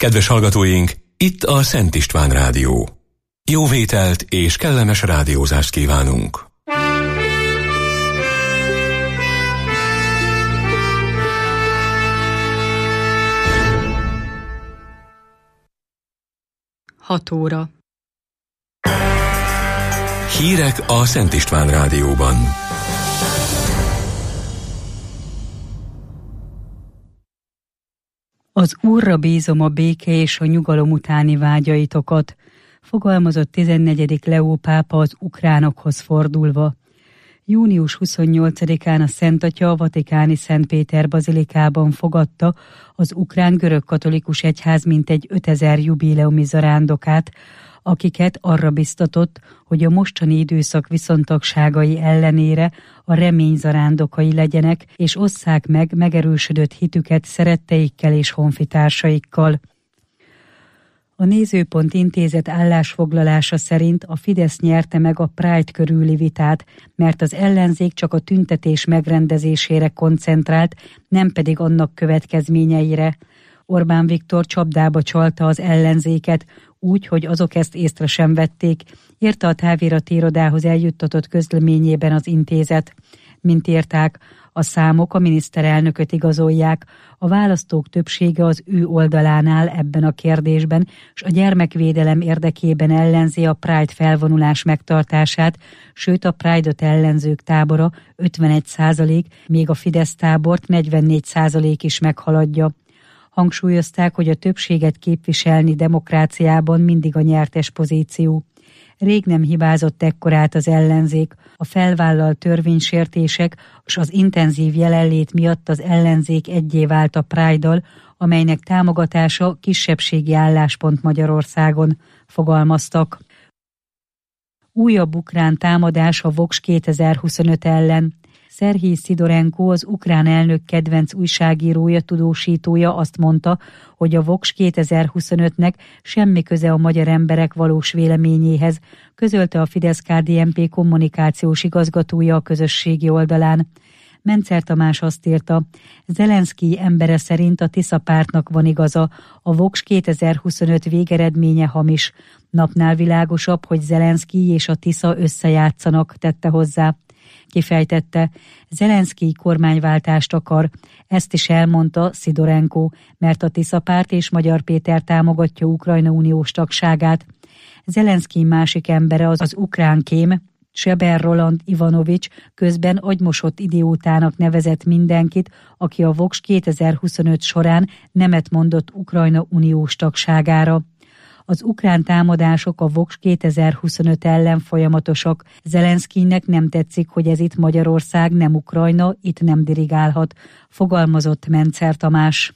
Kedves hallgatóink, itt a Szent István Rádió. Jó vételt és kellemes rádiózást kívánunk! Hat óra. Hírek a Szent István Rádióban. Az Úrra bízom a béke és a nyugalom utáni vágyaitokat, fogalmazott 14. Leó pápa az ukránokhoz fordulva. Június 28-án a Szent Atya a vatikáni Szent Péter bazilikában fogadta az ukrán görögkatolikus egyház mintegy 5000 jubileumi zarándokát, akiket arra biztatott, hogy a mostani időszak viszontagságai ellenére a remény zarándokai legyenek, és osszák meg megerősödött hitüket szeretteikkel és honfitársaikkal. A Nézőpont Intézet állásfoglalása szerint a Fidesz nyerte meg a Pride körüli vitát, mert az ellenzék csak a tüntetés megrendezésére koncentrált, nem pedig annak következményeire. Orbán Viktor csapdába csalta az ellenzéket, úgy, hogy azok ezt észre sem vették, írta a távirati irodához eljuttatott közleményében az intézet. Mint írták, a számok a miniszterelnököt igazolják, a választók többsége az ő oldalán áll ebben a kérdésben, és a gyermekvédelem érdekében ellenzi a Pride felvonulás megtartását, sőt a Pride-ot ellenzők tábora 51%, még a Fidesz tábort 44% is meghaladja. Hangsúlyozták, hogy a többséget képviselni demokráciában mindig a nyertes pozíció. Rég nem hibázott ekkorát az ellenzék, a felvállalt törvénysértések és az intenzív jelenlét miatt az ellenzék egyé vált a Pride-dal, amelynek támogatása kisebbségi álláspont Magyarországon, fogalmaztak. Újabb ukrán támadás a Vox 2025 ellen. Szerhij Szidorenko, az ukrán elnök kedvenc újságírója, tudósítója azt mondta, hogy a Vox 2025-nek semmi köze a magyar emberek valós véleményéhez, közölte a Fidesz-KDNP kommunikációs igazgatója a közösségi oldalán. Mencer Tamás azt írta, Zelenszkij embere szerint a Tisza pártnak van igaza, a Vox 2025 végeredménye hamis. Napnál világosabb, hogy Zelenszkij és a Tisza összejátszanak, tette hozzá. Kifejtette, Zelenszkij kormányváltást akar, ezt is elmondta Szidorenko, mert a Tisza párt és Magyar Péter támogatja Ukrajna uniós tagságát. Zelenszkij másik embere az ukrán kém, Seber Roland Ivanovics közben agymosott idiótának nevezett mindenkit, aki a Vox 2025 során nemet mondott Ukrajna uniós tagságára. Az ukrán támadások a Vox 2025 ellen folyamatosak. Zelenszkijnek nem tetszik, hogy ez itt Magyarország, nem Ukrajna, itt nem dirigálhat, fogalmazott Mencer Tamás.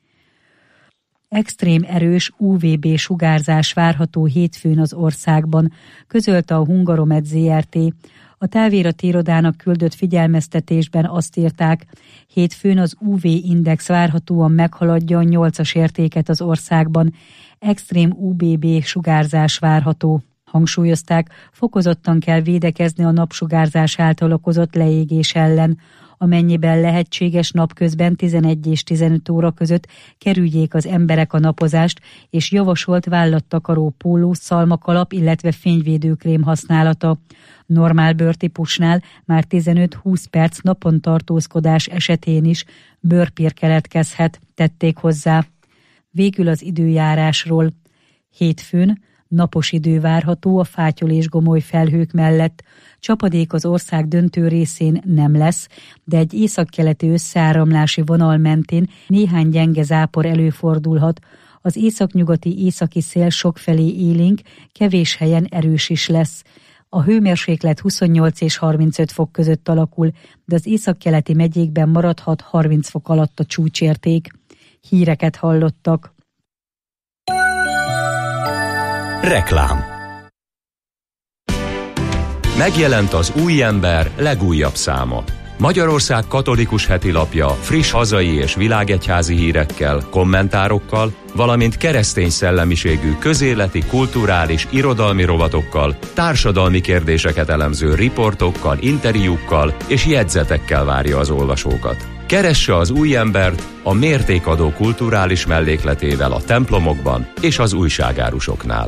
Extrém erős UVB sugárzás várható hétfőn az országban, közölte a Hungaromed Zrt. A távirati irodának küldött figyelmeztetésben azt írták, hétfőn az UV-index várhatóan meghaladja a 8-as értéket az országban, extrém UVB sugárzás várható. Hangsúlyozták, fokozottan kell védekezni a napsugárzás által okozott leégés ellen, amennyiben lehetséges napközben 11 és 15 óra között kerüljék az emberek a napozást, és javasolt vállattakaró póló, szalmakalap, illetve fényvédőkrém használata. Normál bőrtípusnál már 15-20 perc napon tartózkodás esetén is bőrpír keletkezhet, tették hozzá. Végül az időjárásról. Hétfőn napos idő várható a fátyol és gomoly felhők mellett. Csapadék az ország döntő részén nem lesz, de egy északkeleti összeáramlási vonal mentén néhány gyenge zápor előfordulhat. Az északnyugati északi szél sokfelé élénk, kevés helyen erős is lesz. A hőmérséklet 28 és 35 fok között alakul, de az északkeleti megyékben maradhat 30 fok alatt a csúcsérték. Híreket hallottak. Reklám. Megjelent az Új Ember legújabb száma. Magyarország katolikus hetilapja friss hazai és világegyházi hírekkel, kommentárokkal, valamint keresztény szellemiségű közéleti, kulturális, irodalmi rovatokkal, társadalmi kérdéseket elemző riportokkal, interjúkkal és jegyzetekkel várja az olvasókat. Keresse az új embert a mértékadó kulturális mellékletével a templomokban és az újságárusoknál.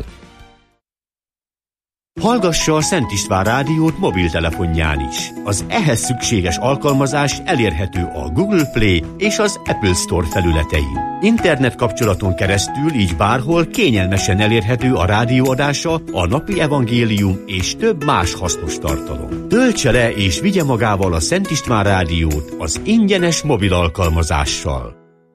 Hallgassa a Szent István rádiót mobiltelefonján is. Az ehhez szükséges alkalmazás elérhető a Google Play és az Apple Store felületein. Internet kapcsolaton keresztül így bárhol kényelmesen elérhető a rádióadása, a napi evangélium és több más hasznos tartalom. Töltse le és vigye magával a Szent István rádiót az ingyenes mobil alkalmazással.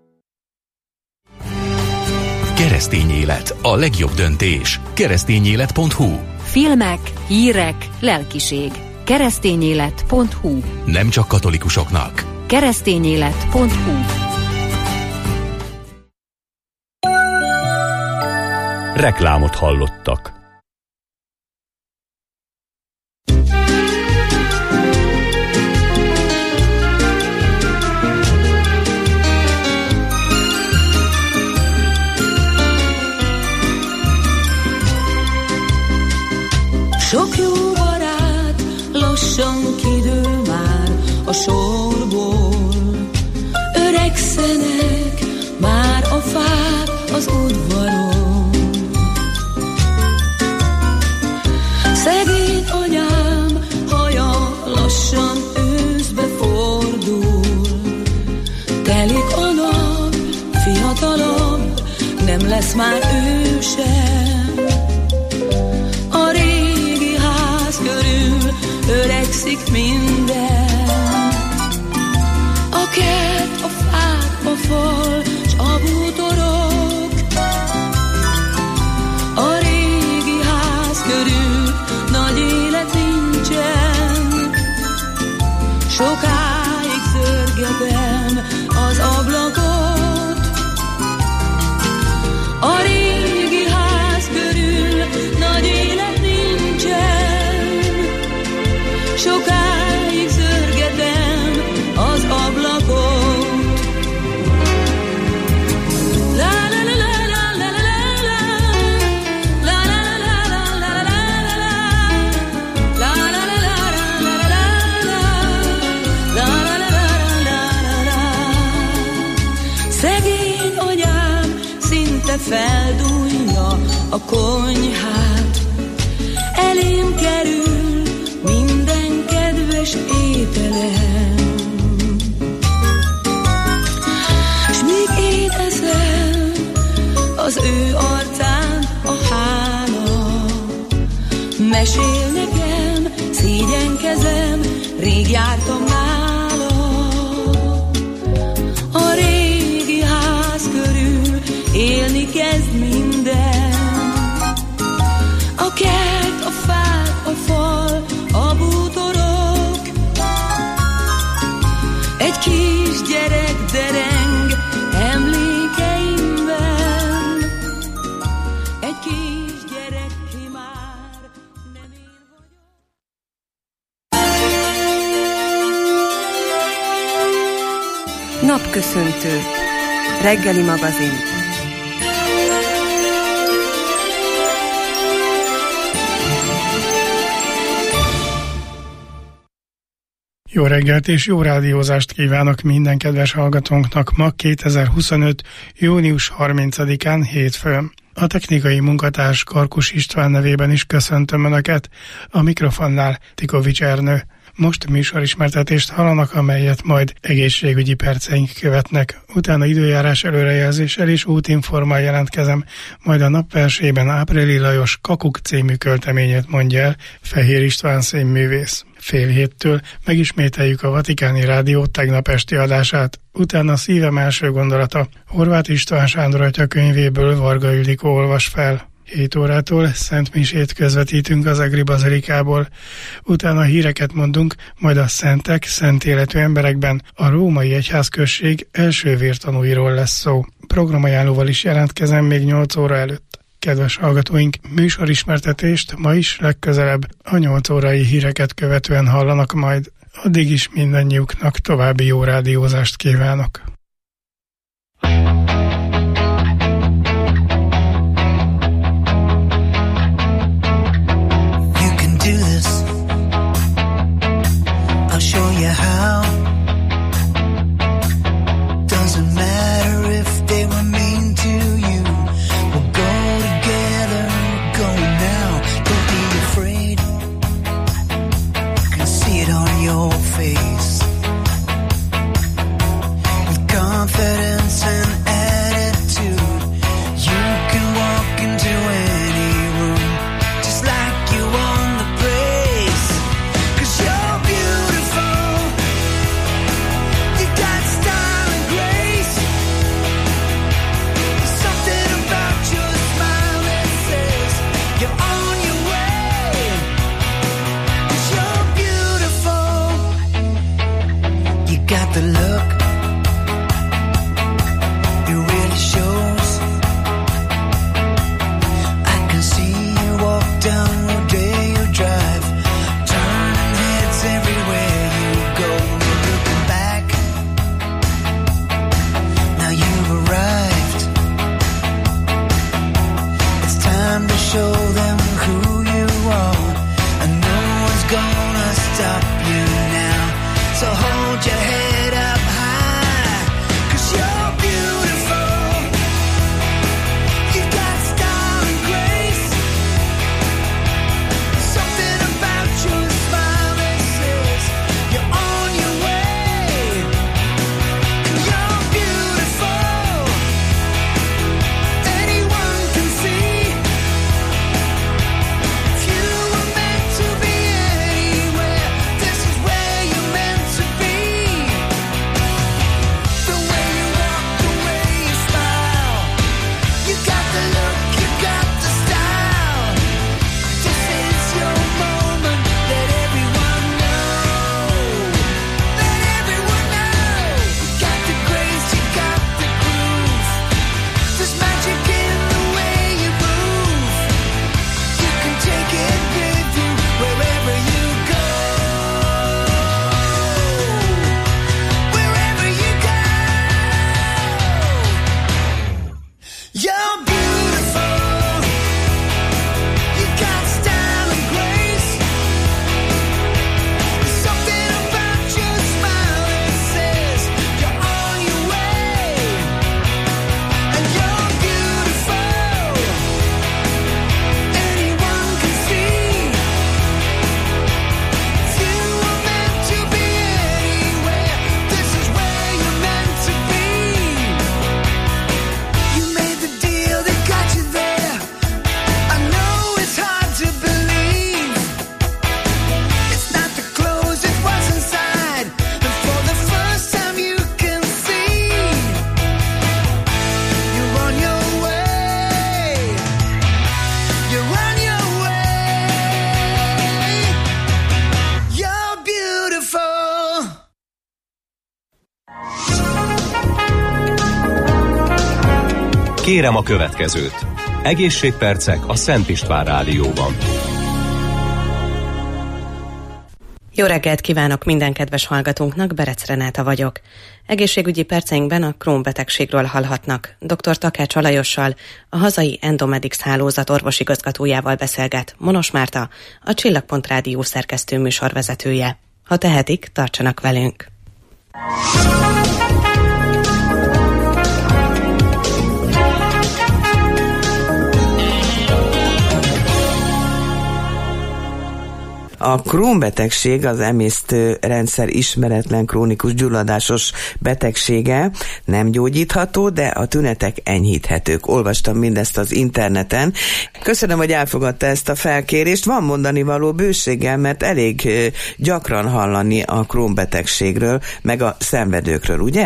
Keresztény élet, a legjobb döntés. Keresztényélet.hu. Filmek, hírek, lelkiség. Keresztényélet.hu. Nem csak katolikusoknak. Keresztényélet.hu. Reklámot hallottak. Sok jó barát lassan kidől már a sorból. Öregszenek már a fák az udvaron. Szegény anyám haja lassan őszbe fordul. Telik a nap, fiatalabb, nem lesz már ő sem. A régi ház körül öregszik minden. A kert, a fák, a fal, s a bútorok. A régi ház körül nagy élet nincsen. Sokáig zörgetem az ablakot. A régi ház körül nagy élet nincsen. Sokáig zörgetem az ablakot. Szegény anyám szinte feldúlja a konyhát. Elém kerül minden kedves ételem, s míg én eszem, az ő arcán a hála. Mesél nekem, szégyenkezem, rég jártam nála. A régi ház körül élni kezd minden. A kert, a fák, a fal, a bútorok. Egy kisgyerek dereng emlékeimben. Egy kisgyerek, ki már nem én vagyok. Napköszöntő. Reggeli magazin. Jó reggelt és jó rádiózást kívánok minden kedves hallgatónknak ma 2025. június 30-án hétfőn. A technikai munkatárs Karkus István nevében is köszöntöm Önöket, a mikrofonnál Tikovics Ernő. Most műsorismertetést hallanak, amelyet majd egészségügyi perceink követnek. Utána időjárás előrejelzéssel és útinformál jelentkezem, majd a napversében Áprili Lajos Kakuk című költeményét mondja el Fehér István színművész. 6:30 megismételjük a Vatikáni Rádió tegnap esti adását. Utána Szívem első gondolata Horváth István Sándor atya könyvéből Varga Ildikó olvas fel. 7 órától Szent Misét közvetítünk az Egri Bazilikából. Utána híreket mondunk, majd a szentek, szent életű emberekben a római egyházközség első vértanúiról lesz szó. Programajánlóval is jelentkezem még 8 óra előtt. Kedves hallgatóink, műsorismertetést ma is legközelebb a 8 órai híreket követően hallanak majd. Addig is mindannyiuknak további jó rádiózást kívánok. Show you how. Kérem a következőt. Egészségpercek a Szent István Rádióban. Jó reggelt kívánok minden kedves hallgatónknak, Berec Renáta vagyok. Egészségügyi perceinkben a Crohn betegségről hallhatnak. Dr. Takács Alajossal, a hazai Endomedics hálózat orvosigazgatójával beszélget Monos Márta, a Csillagpont Rádió szerkesztő műsorvezetője. Ha tehetik, tartsanak velünk! A Crohn-betegség az emésztőrendszer ismeretlen krónikus gyulladásos betegsége, nem gyógyítható, de a tünetek enyhíthetők. Olvastam mindezt az interneten. Köszönöm, hogy elfogadta ezt a felkérést. Van mondani való bőséggel, mert elég gyakran hallani a Crohn-betegségről, meg a szenvedőkről, ugye?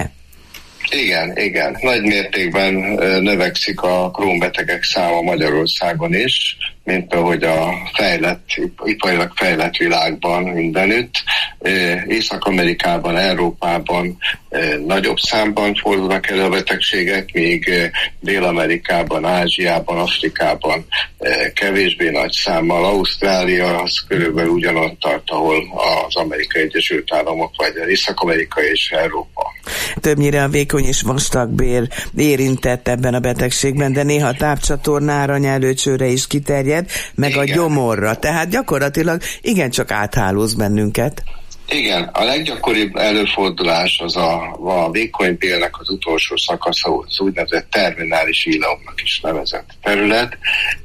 Igen. Nagy mértékben növekszik a Crohn-betegek száma Magyarországon is, mint ahogy a iparilag fejlett világban mindenütt. Észak-Amerikában, Európában nagyobb számban fordulnak elő a betegségek, míg Dél-Amerikában, Ázsiában, Afrikában kevésbé nagy számmal. Ausztrália az körülbelül ugyanott tart, ahol az Amerikai Egyesült Államok, vagy Észak-Amerika és Európa. Többnyire a vékony és vastagbél érintett ebben a betegségben, de néha a tápcsatornára, nyelőcsőre is kiterjed, meg igen, a gyomorra. Tehát gyakorlatilag igencsak áthálóz bennünket. Igen, a leggyakoribb előfordulás az a vékony bélnek az utolsó szakasza, az úgynevezett terminális ileumnak is nevezett terület.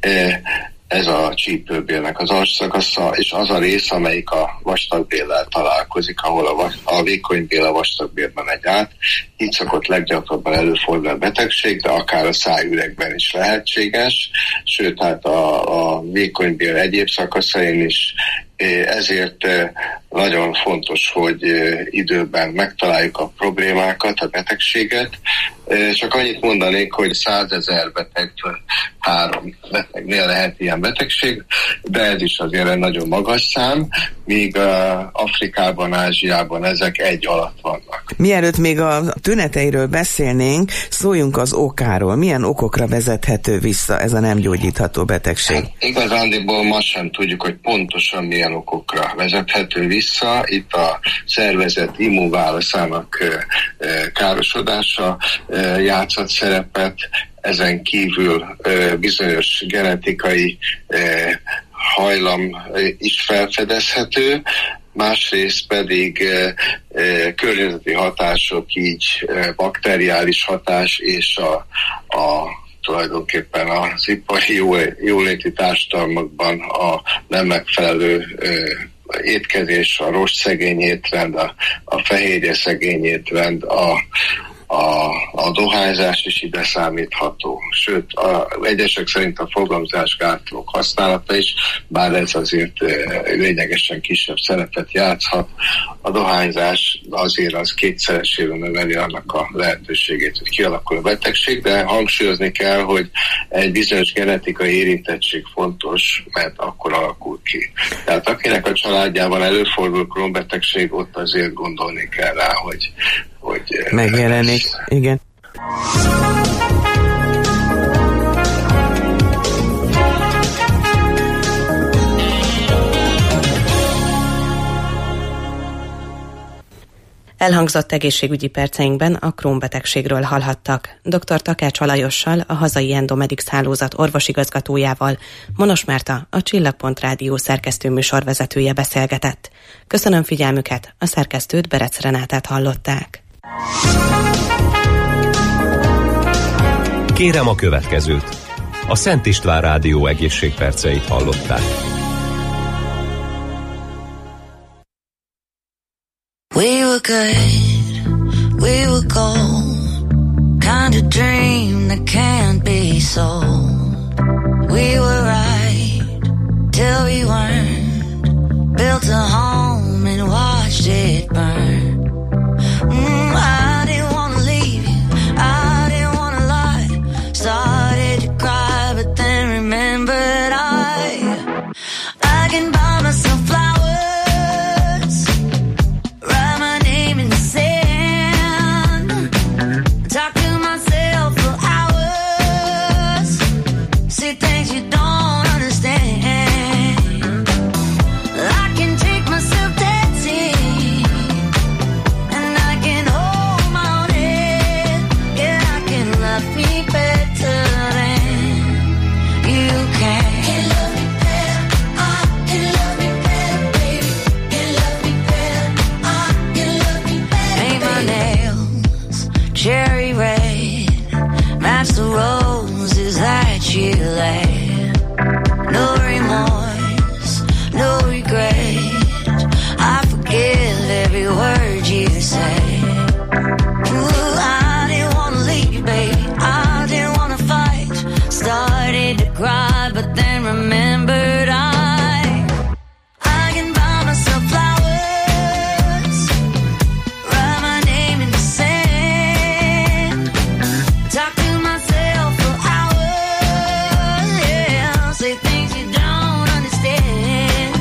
Ez a csípőbélnek az alsószakasza, és az a rész, amelyik a vastagbéllel találkozik, ahol a vékony bél a vastagbélben megy át. Így szokott leggyakrabban előfordul a betegség, de akár a szájüregben is lehetséges, sőt, hát a vékony bél egyéb szakaszain is. Ezért nagyon fontos, hogy időben megtaláljuk a problémákat, a betegséget. Csak annyit mondanék, hogy 100 000 beteg, 3 betegnél lehet ilyen betegség, de ez is azért egy nagyon magas szám, míg Afrikában, Ázsiában ezek 1 alatt vannak. Mielőtt még a tüneteiről beszélnénk, szóljunk az okáról. Milyen okokra vezethető vissza ez a nem gyógyítható betegség? Hát, igazándiból ma sem tudjuk, hogy pontosan milyen okokra vezethető vissza. Itt a szervezet immunválaszának károsodása játszott szerepet, ezen kívül bizonyos genetikai hajlam is felfedezhető, másrészt pedig környezeti hatások, így bakteriális hatás és tulajdonképpen az ipari jóléti társadalmakban a nem megfelelő étkezés, a rostszegény étrend, a fehérje szegény étrend, a dohányzás is ide számítható. Sőt, egyesek szerint a fogamzásgátlók használata is, bár ez azért lényegesen kisebb szerepet játszhat. A dohányzás azért az 2-szeresére növeli annak a lehetőségét, hogy kialakul a betegség, de hangsúlyozni kell, hogy egy bizonyos genetikai érintettség fontos, mert akkor alakul ki. Tehát akinek a családjában előfordul Crohn-betegség, ott azért gondolni kell rá, hogy megjelenik, igen. Elhangzott egészségügyi perceinkben a Crohn-betegségről hallhattak. Dr. Takács Alajossal, a hazai Endomedics hálózat orvosigazgatójával, Monos Márta, a Csillagpont Rádió szerkesztő műsorvezetője beszélgetett. Köszönöm figyelmüket, a szerkesztőt, Berec Renátát hallották. Kérem a következőt. A Szent István Rádió egészségperceit hallották. We were good, we were gold, kind of dream that can't be sold. We were right till we weren't, built a home and watched it burn. I didn't want to leave you, I didn't want to lie, started to cry but then remembered I can buy myself flowers. Talk to myself for hours. love me better than you can. Can love me better, can love me better, baby. Can love me better, can love me better. Paint my nails cherry red, match the roses that you laid. No remorse, no regret. I forgive every word you say. Ooh, I didn't wanna leave, baby. I didn't wanna fight. Started to cry, but then remembered I can buy myself flowers, write my name in the sand, talk to myself for hours, yeah, say things you don't understand.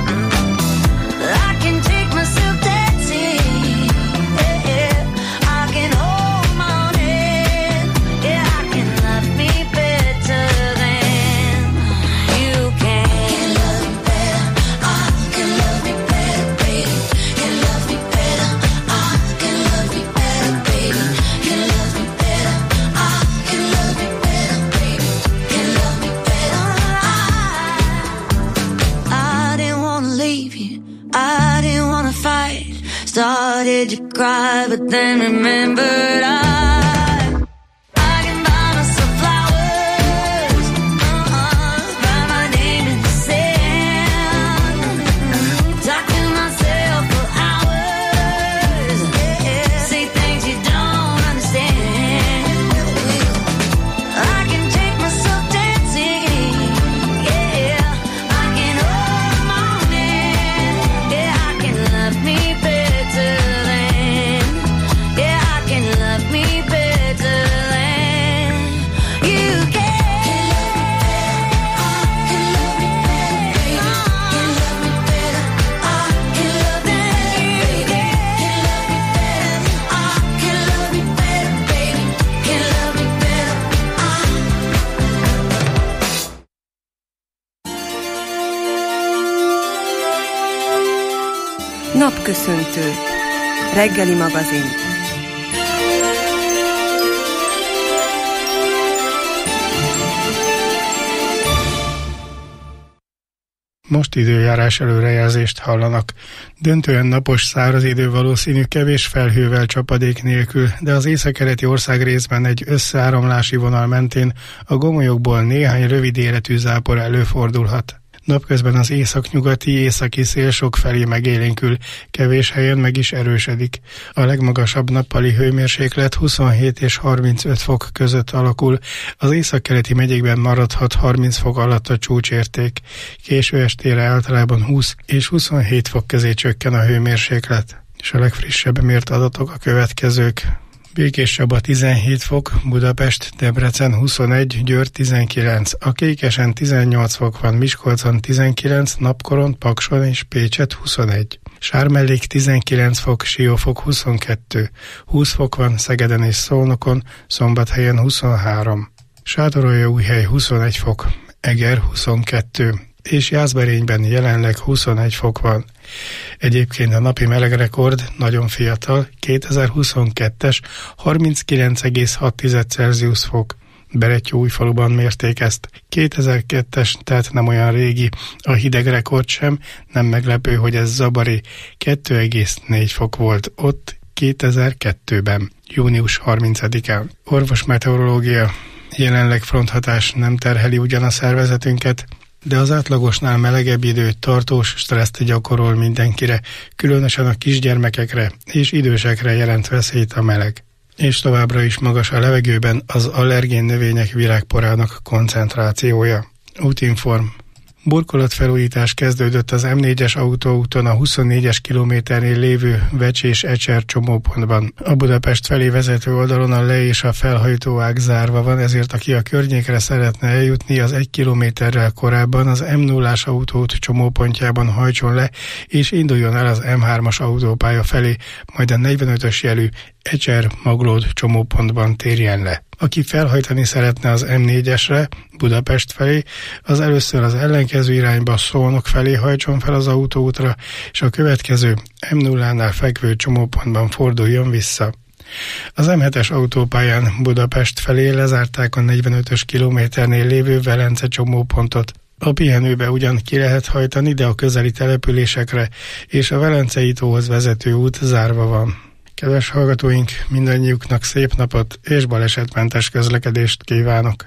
I can take myself dancing, yeah, I can hold my own hand, yeah, I can love me better than you can. Can love me better, can love me better, baby. Can love me better, can love me better, baby. Can love me better, can love me better, baby. Can love me better. I didn't wanna leave you, I didn't wanna fight. Started to cry, but then remembered I can buy myself flowers, write my name in the sand, talk to myself for hours, yeah, say things you don't understand. I can take myself dancing, yeah, I can hold my own hand, yeah, I can love me better than, yeah, I can love me better than you can. Can love me better, can love me better, can love me better, can love me better, baby, can love me better. Napköszöntő. Reggeli magazin. Most időjárás előrejelzést hallanak. Döntően napos, száraz idő valószínű, kevés felhővel, csapadék nélkül, de az északkeleti országrészben egy összeáramlási vonal mentén a gomolyokból néhány rövid életű zápor előfordulhat. Napközben az északnyugati, északi szél sokfelé megélénkül, kevés helyen meg is erősödik. A legmagasabb nappali hőmérséklet 27 és 35 fok között alakul, az északkeleti megyékben maradhat 30 fok alatt a csúcsérték. Késő estére általában 20 és 27 fok közé csökken a hőmérséklet. És a legfrissebb mért adatok a következők. Békéscsaba 17 fok, Budapest, Debrecen 21, Győr 19, a Kékesen 18 fok van, Miskolcon 19, Napkoron, Pakson és Pécset 21. Sármellék 19 fok, Siófok 22, 20 fok van Szegeden és Szolnokon, Szombathelyen 23. Sátoraljaújhely 21 fok, Eger 22, és Jászberényben jelenleg 21 fok van. Egyébként a napi melegrekord nagyon fiatal, 2022-es 39,6 Celsius fok. Berettyóújfaluban mérték ezt. 2002-es, tehát nem olyan régi. A hideg rekord sem, nem meglepő, hogy ez zabari. 2,4 fok volt ott 2002-ben, június 30-án. Orvosmeteorológia. Jelenleg fronthatás nem terheli ugyan a szervezetünket, de az átlagosnál melegebb idő tartós stresszt gyakorol mindenkire, különösen a kisgyermekekre és idősekre jelent veszélyt a meleg. És továbbra is magas a levegőben az allergén növények virágporának koncentrációja. Útinform. Burkolatfelújítás kezdődött az M4-es autóúton a 24-es kilométernél lévő Vecsés-Ecser csomópontban. A Budapest felé vezető oldalon a le- és a felhajtóág zárva van, ezért aki a környékre szeretne eljutni, az 1 kilométerrel korábban az M0-ás autóút csomópontjában hajtson le, és induljon el az M3-as autópálya felé, majd a 45-ös jelű Ecser-Maglód csomópontban térjen le. Aki felhajtani szeretne az M4-esre, Budapest felé, az először az ellenkező irányba Szolnok felé hajtson fel az autóútra, és a következő M0-nál fekvő csomópontban forduljon vissza. Az M7-es autópályán Budapest felé lezárták a 45-ös kilométernél lévő Velence csomópontot. A pihenőbe ugyan ki lehet hajtani, de a közeli településekre és a Velencei tóhoz vezető út zárva van. Kedves hallgatóink, mindannyiuknak szép napot és balesetmentes közlekedést kívánok!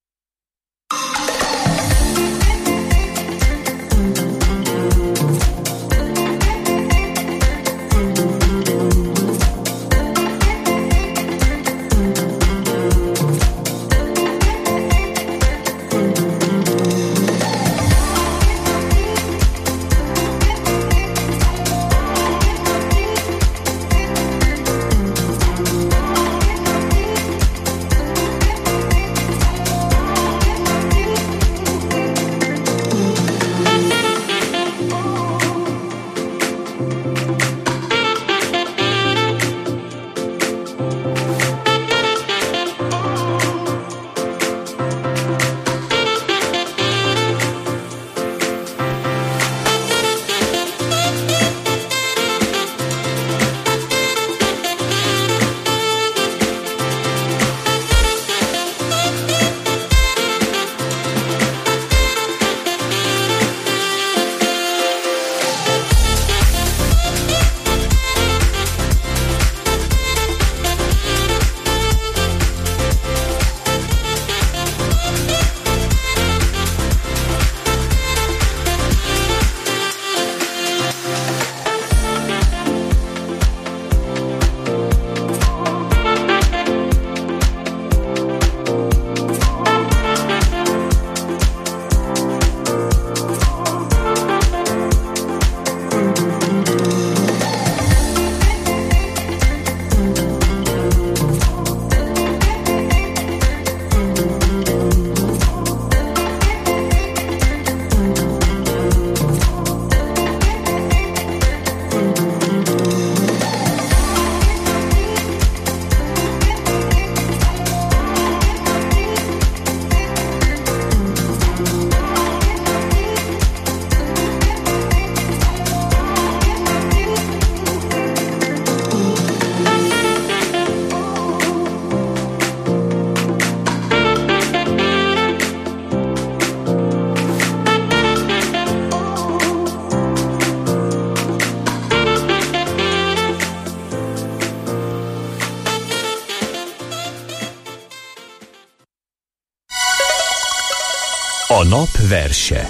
A nap verse.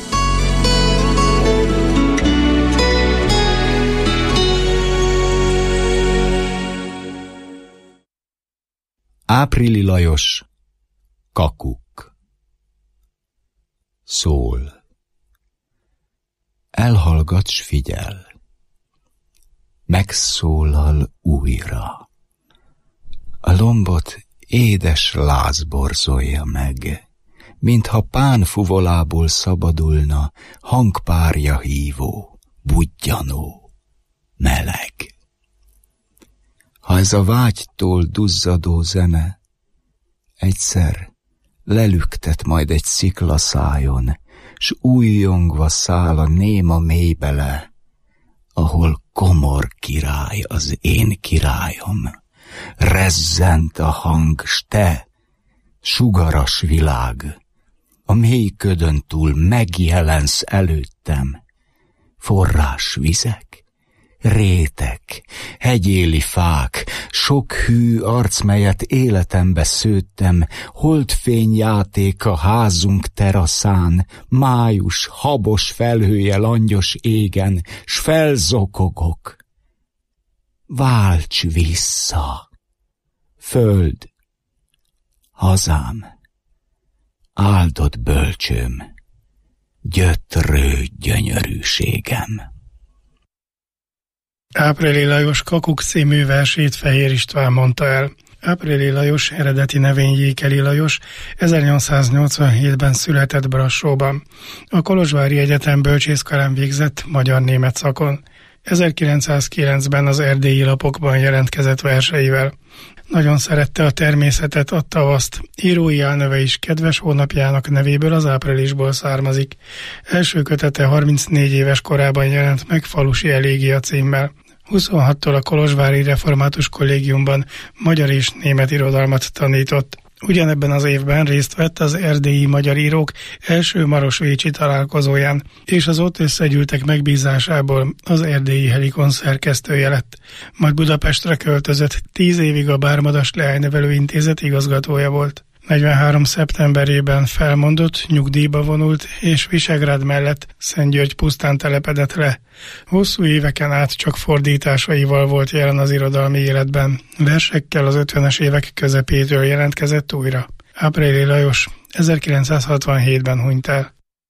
Áprili Lajos, Kakuk. Szól. Elhallgat, s figyel. Megszólal újra. A lombot édes láz borzolja meg, mintha pánfuvolából szabadulna hangpárja hívó, budjanó, meleg. Ha ez a vágytól duzzadó zene egyszer lelüktet majd egy sziklaszájon, s újjongva száll a néma mélybele, ahol komor király az én királyom, rezzent a hang, s te, sugaras világ, a mély ködön túl megjelensz előttem, forrás vizek, rétek, hegyéli fák, sok hű arc, melyet életembe szőttem, holdfényjáték a házunk teraszán, május, habos felhője langyos égen, s felzokogok. Válts vissza, föld, hazám, áldott bölcsőm, gyötrő gyönyörűségem. Áprili Lajos Kakuk című versét Fehér István mondta el. Áprili Lajos eredeti nevén Jékeli Lajos 1887-ben született Brassóban. A Kolozsvári Egyetem bölcsészkarán végzett magyar-német szakon. 1909-ben az Erdélyi Lapokban jelentkezett verseivel. Nagyon szerette a természetet, a tavaszt. Írói álneve is kedves hónapjának nevéből, az áprilisból származik. Első kötete 34 éves korában jelent meg Falusi elégia címmel. 26-tól a kolozsvári református kollégiumban magyar és német irodalmat tanított. Ugyanebben az évben részt vett az erdélyi magyar írók első marosvécsi találkozóján, és az ott összegyűltek megbízásából az erdélyi Helikon szerkesztője lett. Majd Budapestre költözött, 10 évig a Bármadas Leánynevelő Intézet igazgatója volt. 43. szeptemberében felmondott, nyugdíjba vonult, és Visegrád mellett Szentgyörgy pusztán telepedett le. Hosszú éveken át csak fordításaival volt jelen az irodalmi életben. Versekkel az 50-es évek közepétől jelentkezett újra. Ápréli Lajos 1967-ben hunyt el.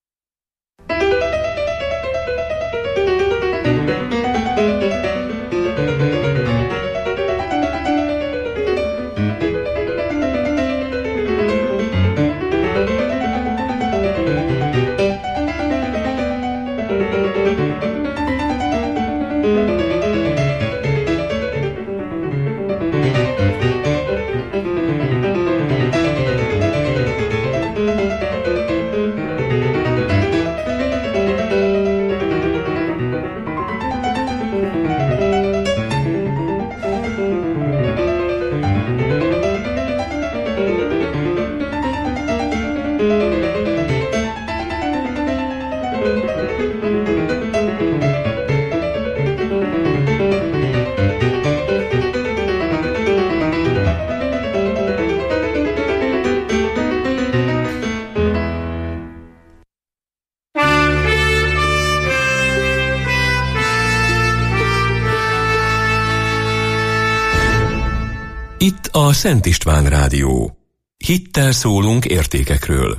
Itt a Szent István Rádió. Hittel szólunk értékekről.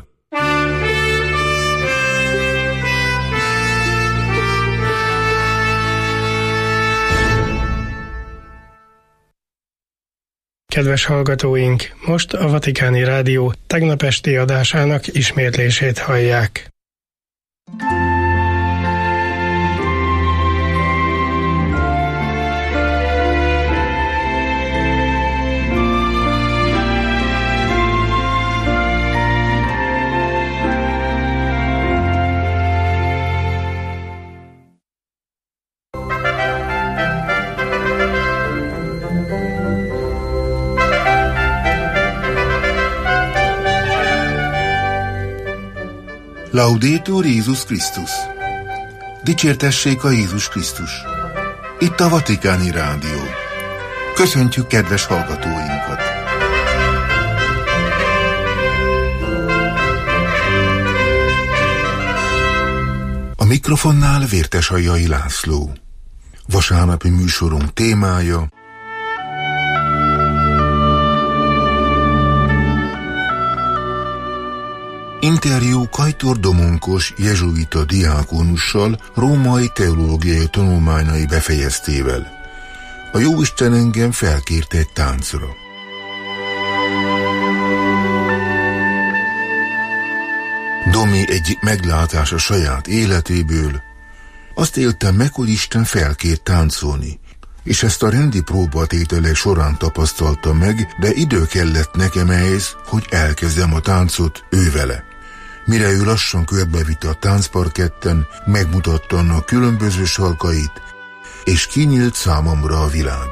Kedves hallgatóink, most a Vatikáni Rádió tegnap esti adásának ismétlését hallják. Laudetur Jézus Krisztus! Dicsértessék a Jézus Krisztus! Itt a Vatikáni Rádió. Köszöntjük kedves hallgatóinkat! A mikrofonnál Vértesajjai László. Vasárnapi műsorunk témája: interjú Kajtor Domonkos jezsuita diákonussal római teológiai tanulmányai befejeztével. A Jóisten engem felkért egy táncra. Domi egyik meglátás a saját életéből: azt éltem meg, hogy Isten felkért táncolni, és ezt a rendi próbatételek során tapasztaltam meg, de idő kellett nekem ehhez, hogy elkezdjem a táncot ővele. Mire ő lassan körbevitte a táncparketten, megmutatta annak különböző sarkait, és kinyílt számomra a világ.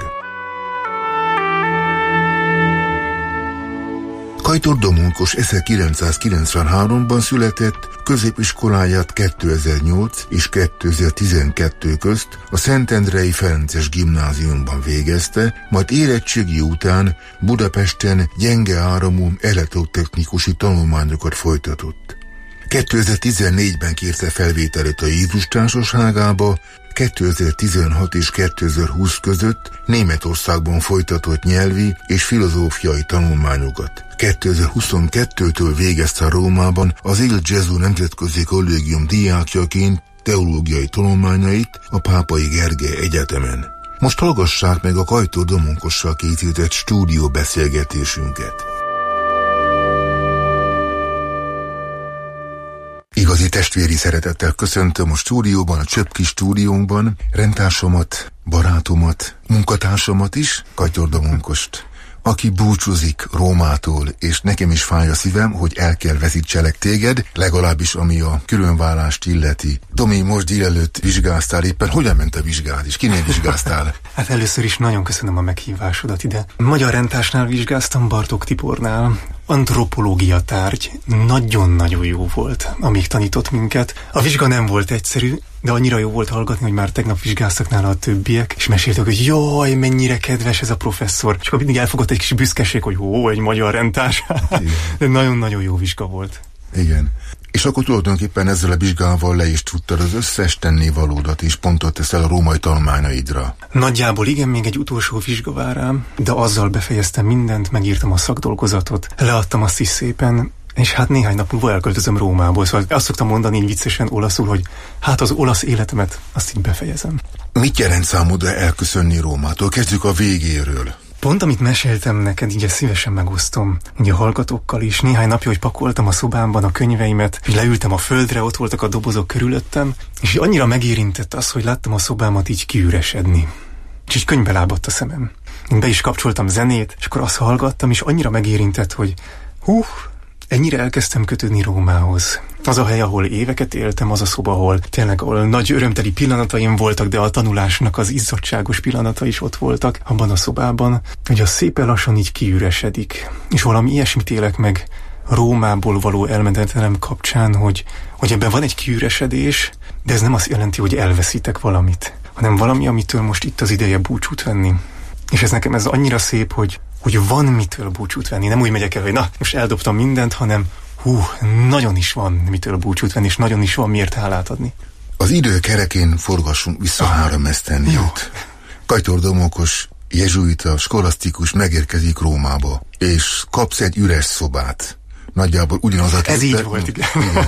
Kajtor Domonkos 1993-ban született, középiskoláját 2008 és 2012 közt a Szentendrei Ferences Gimnáziumban végezte, majd érettségi után Budapesten gyenge áramú elektrotechnikusi tanulmányokat folytatott. 2014-ben kérte felvételét a Jézus Társaságába, 2016 és 2020 között Németországban folytatott nyelvi és filozófiai tanulmányokat. 2022-től végezte Rómában az Il Gesù Nemzetközi Kollégium diákjaként teológiai tanulmányait a Pápai Gergely Egyetemen. Most hallgassák meg a Kajtor Domonkossal készített stúdióbeszélgetésünket. Igazi testvéri szeretettel köszöntöm a stúdióban, a Csöpki stúdiónkban rendtársamat, barátomat, munkatársamat is, Kajtor Domonkost. aki búcsúzik Rómától, és nekem is fáj a szívem, hogy el kell veszítselek téged, legalábbis ami a különválást illeti. Tomi, most délelőtt vizsgáztál éppen. Hogyan ment a vizsgád, és kinél vizsgáztál? Hát először is nagyon köszönöm a meghívásodat ide. Magyar rendásnál vizsgáztam, Bartók Tibornál. Antropológia tárgy nagyon-nagyon jó volt, amíg tanított minket. A vizsga nem volt egyszerű, de annyira jó volt hallgatni, hogy már tegnap vizsgáztak nála a többiek, és meséltek, hogy jaj, mennyire kedves ez a professzor. És akkor mindig elfogott egy kis büszkeség, hogy egy magyar rendtárs. De nagyon-nagyon jó vizsga volt. Igen. És akkor tulajdonképpen ezzel a vizsgával le is tudtad az összes tennivalódat, és pontot teszel a római tanulmányaidra. Nagyjából igen, még egy utolsó vizsga vár rám, de azzal befejeztem mindent, megírtam a szakdolgozatot, leadtam azt is szépen, és hát néhány nap múlva elköltözöm Rómából, szóval azt szoktam mondani így viccesen olaszul, hogy hát az olasz életemet azt így befejezem. Mit jelent számodra elköszönni Rómától? Kezdjük a végéről. Pont amit meséltem neked, így ezt szívesen megosztom, így a hallgatókkal is. Néhány napja, hogy pakoltam a szobámban a könyveimet, hogy leültem a földre, ott voltak a dobozok körülöttem, és annyira megérintett az, hogy láttam a szobámat így kiüresedni. És így könyvbe lábadt a szemem. Én be is kapcsoltam zenét, és akkor azt hallgattam, és annyira megérintett, hogy ennyire elkezdtem kötődni Rómához. Az a hely, ahol éveket éltem, az a szoba, ahol nagy örömteli pillanataim voltak, de a tanulásnak az izzadságos pillanata is ott voltak abban a szobában, hogy az szépen lassan így kiüresedik. És valami ilyesmit élek meg Rómából való elmenetelem kapcsán, hogy ebben van egy kiüresedés, de ez nem azt jelenti, hogy elveszítek valamit, hanem valami, amitől most itt az ideje búcsút venni. És ez nekem ez annyira szép, hogy van mitől búcsút venni. Nem úgy megyek el, hogy most eldobtam mindent, hanem nagyon is van mitől búcsút venni, és nagyon is van miért hálát adni. Az idő kerekén forgassunk vissza 3 esztendiót. Kajtor Domokos, jezsuita, skolasztikus megérkezik Rómába, és kapsz egy üres szobát. Nagyjából ugyanaz a Ez így volt, igen.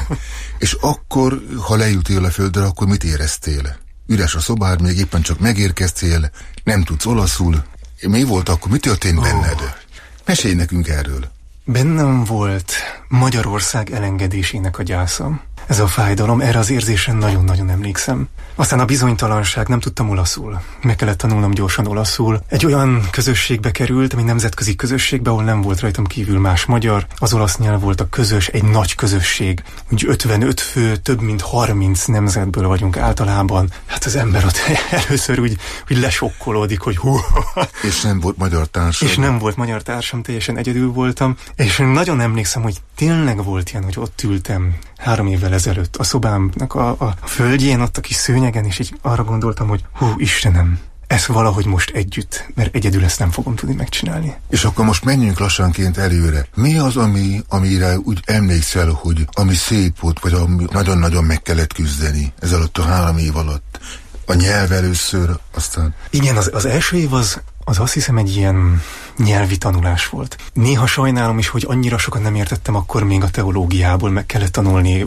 És akkor, ha lejutél a földre, akkor mit éreztél? Üres a szobád, még éppen csak megérkeztél, nem tudsz olaszul. Mi volt akkor? Mi történt benned? Mesélj nekünk erről. Bennem volt Magyarország elengedésének a gyásza. Ez a fájdalom, erre az érzésre nagyon-nagyon emlékszem. Aztán a bizonytalanság, nem tudtam olaszul. Meg kellett tanulnom gyorsan olaszul. Egy olyan közösségbe kerültem, egy nemzetközi közösségbe, ahol nem volt rajtam kívül más magyar. Az olasz nyelv volt a közös, egy nagy közösség. Úgy 55 fő, több mint 30 nemzetből vagyunk általában. Hát az ember ott először úgy lesokkolódik, hogy És nem volt magyar társam. És nem volt magyar társam, teljesen egyedül voltam. És nagyon emlékszem, hogy tényleg volt ilyen, hogy ott ültem 3 évvel ezelőtt a szobámnak a földjén, ott a kis szőnyegen, és így arra gondoltam, hogy Istenem, ez valahogy most együtt, mert egyedül ezt nem fogom tudni megcsinálni. És akkor most menjünk lassanként előre. Mi az, amire úgy emlékszel, hogy ami szép volt, vagy ami nagyon-nagyon meg kellett küzdeni ez alatt a 3 év alatt? A nyelv először, aztán... Igen, az első év az azt hiszem egy ilyen nyelvi tanulás volt. Néha sajnálom is, hogy annyira sokat nem értettem akkor még a teológiából, meg kellett tanulni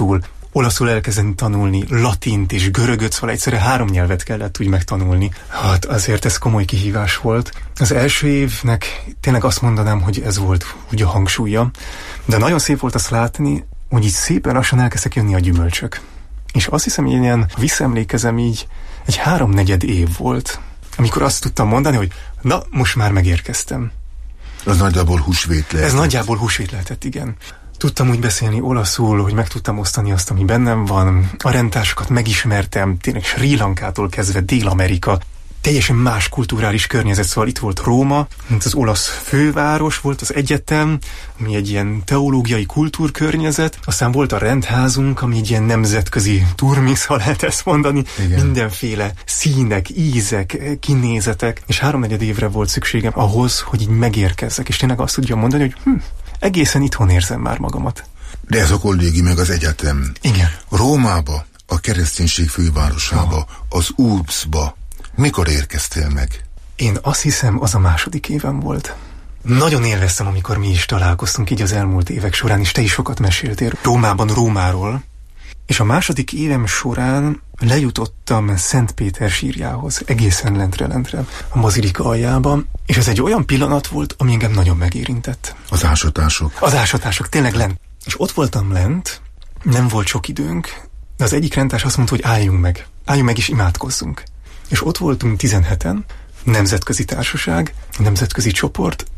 olaszul elkezdeni tanulni, latint és görögöt, szóval egyszerre 3 nyelvet kellett úgy megtanulni. Hát azért ez komoly kihívás volt. Az első évnek tényleg azt mondanám, hogy ez volt úgy a hangsúlya, de nagyon szép volt azt látni, hogy így szépen lassan elkezdtek jönni a gyümölcsök. És azt hiszem, én ilyen visszaemlékezem így, egy 3-4 év volt, amikor azt tudtam mondani, hogy na, most már megérkeztem. Az nagyjából húsvét lehetett. Ez nagyjából húsvét lehetett, igen. Tudtam úgy beszélni olaszul, hogy meg tudtam osztani azt, ami bennem van. A rendtársakat megismertem, tényleg Sri Lankától kezdve Dél-Amerika. Teljesen más kulturális környezet, szóval itt volt Róma, mint az olasz főváros, volt az egyetem, ami egy ilyen teológiai kultúrkörnyezet, aztán volt a rendházunk, ami egy ilyen nemzetközi turmix, ha lehet ezt mondani, igen. Mindenféle színek, ízek, kinézetek, és 3-4 évre volt szükségem ahhoz, hogy így megérkezzek, és tényleg azt tudjam mondani, hogy egészen itthon érzem már magamat. De ez a kollégi meg az egyetem. Igen. Rómába, a kereszténység fővárosába, az Urbsba, mikor érkeztél meg? Én azt hiszem, az a 2. évem volt. Nagyon élveztem, amikor mi is találkoztunk így az elmúlt évek során, és te is sokat meséltél Rómában Rómáról. És a 2. évem során lejutottam Szentpéter sírjához, egészen lentre, a bazilika aljában, és ez egy olyan pillanat volt, ami engem nagyon megérintett. Az ásatások. Az ásatások, tényleg lent. És ott voltam lent, nem volt sok időnk, de az egyik rendtárs azt mondta, hogy álljunk meg és imádkozzunk. És ott voltunk 17-en, nemzetközi társaság, nemzetközi csoport,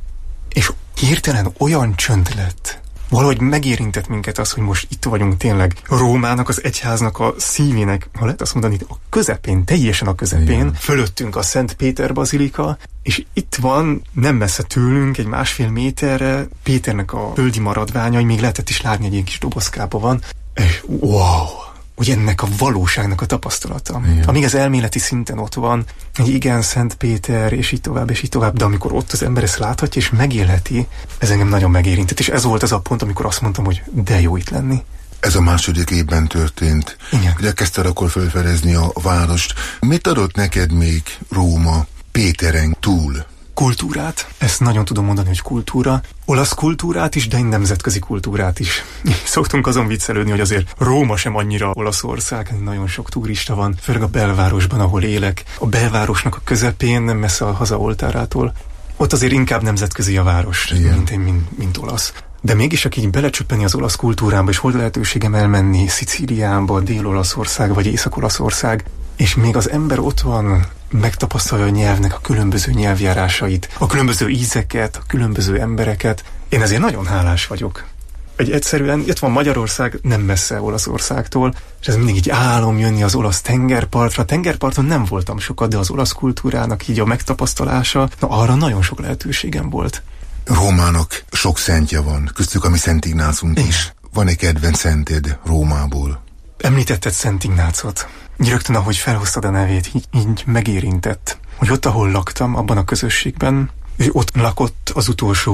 és hirtelen olyan csönd lett. Valahogy megérintett minket az, hogy most itt vagyunk tényleg Rómának, az egyháznak a szívének, ha lehet azt mondani, a közepén, teljesen a közepén, igen. Fölöttünk a Szent Péter bazilika, és itt van, nem messze tőlünk, egy 1,5 méterre Péternek a földi maradványai, még lehetett is látni, egy ilyen kis dobozkába van, és wow! Hogy ennek a valóságnak a tapasztalata. Igen. Amíg az elméleti szinten ott van, hogy igen, Szent Péter, és így tovább, de amikor ott az ember ezt láthatja és megélheti, ez engem nagyon megérintett, és ez volt az a pont, amikor azt mondtam, hogy de jó itt lenni. Ez a második évben történt. Igen. Ugye kezdted akkor felfedezni a várost. Mit adott neked még Róma Péteren túl? Kultúrát. Ezt nagyon tudom mondani, hogy kultúra. Olasz kultúrát is, de egy nemzetközi kultúrát is. Szoktunk azon viccelődni, hogy azért Róma sem annyira Olaszország, nagyon sok turista van, főleg a belvárosban, ahol élek. A belvárosnak a közepén, nem messze a haza oltárától. Ott azért inkább nemzetközi a város, mint olasz. De mégis, aki így belecsöppeni az olasz kultúrába, és volt lehetőségem elmenni Szicíliába, Dél-Olaszország vagy Észak-Olaszország, és még az ember ott van, megtapasztalja a nyelvnek a különböző nyelvjárásait, a különböző ízeket, a különböző embereket. Én ezért nagyon hálás vagyok. Hogy egyszerűen itt van Magyarország, nem messze Olaszországtól, és ez mindig így álom jönni az olasz tengerpartra. A tengerparton nem voltam sokat, de az olasz kultúrának így a megtapasztalása, arra nagyon sok lehetőségem volt. Rómának sok szentje van, köztük a mi Szent Ignácunk is. Van egy kedvenc szented Rómából? Említetted Szent Ignácot. Rögtön, ahogy felhoztad a nevét, így megérintett, hogy ott, ahol laktam, abban a közösségben, ő ott lakott az utolsó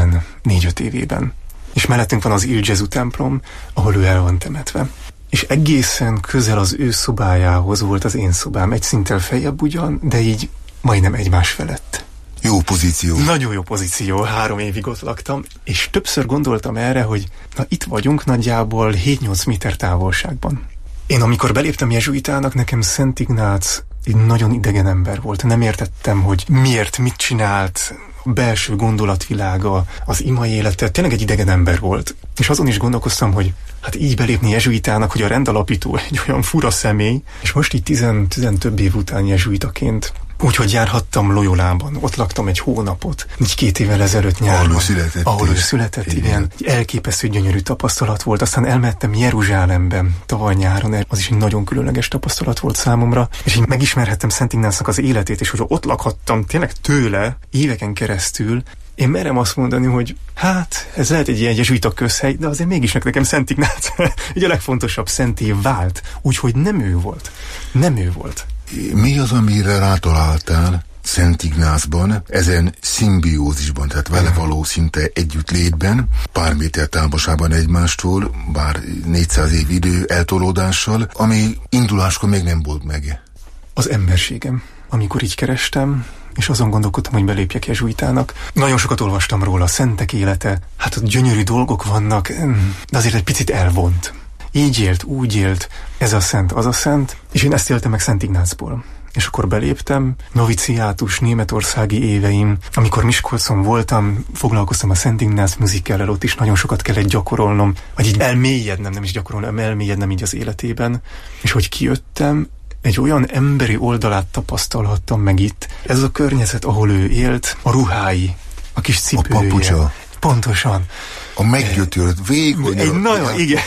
14-5 évében. És mellettünk van az Il Gesù templom, ahol ő el van temetve. És egészen közel az ő szobájához volt az én szobám, egy szinttel feljebb ugyan, de így majdnem egymás felett. Jó pozíció. Nagyon jó pozíció, 3 évig ott laktam, és többször gondoltam erre, hogy na itt vagyunk nagyjából 7-8 méter távolságban. Én amikor beléptem jezsuitának, nekem Szent Ignác egy nagyon idegen ember volt. Nem értettem, hogy miért, mit csinált, a belső gondolatvilága, az ima élete, tényleg egy idegen ember volt. És azon is gondolkoztam, hogy hát így belépni jezsuitának, hogy a rendalapító egy olyan fura személy, és most így 10 több év után jezsuitaként úgyhogy járhattam Loyolában, ott laktam egy hónapot, így 2 évvel ezelőtt nyárban. Ahol ő született, igen. Elképesztő gyönyörű tapasztalat volt, aztán elmentem Jeruzsálembe tavaly nyáron, az is egy nagyon különleges tapasztalat volt számomra, és így megismerhettem Szent Ignácnak az életét, és hogy ott lakhattam tényleg tőle éveken keresztül, én merem azt mondani, hogy hát, ez lehet egy ilyen jezsuita közhely, de azért mégis nekem Szent Ignác így a legfontosabb szenté vált, úgyhogy nem ő volt. Nem ő volt. Mi az, amire rátaláltál Szent Ignácban, ezen szimbiózisban, tehát vele való szinte együttlétben, pár méter távolságban egymástól, bár 400 év idő eltolódással, ami induláskor még nem volt meg? Az emberségem. Amikor így kerestem, és azon gondolkodtam, hogy belépjek jezsuitának. Nagyon sokat olvastam róla, a szentek élete, hát ott gyönyörű dolgok vannak, de azért egy picit elvont. Így élt, úgy élt, ez a szent, az a szent, és én ezt éltem meg Szent Ignácból. És akkor beléptem, noviciátus németországi éveim, amikor Miskolcon voltam, foglalkoztam a Szent Ignác musicallel, ott is nagyon sokat kellett gyakorolnom, vagy így elmélyednem, nem is gyakorolnom, elmélyednem így az életében, és hogy kijöttem, egy olyan emberi oldalát tapasztalhattam meg itt. Ez a környezet, ahol ő élt, a ruhái, a kis cipője. A papucsa. Pontosan. A meggyötört, vékony. Egy nagyon, igen.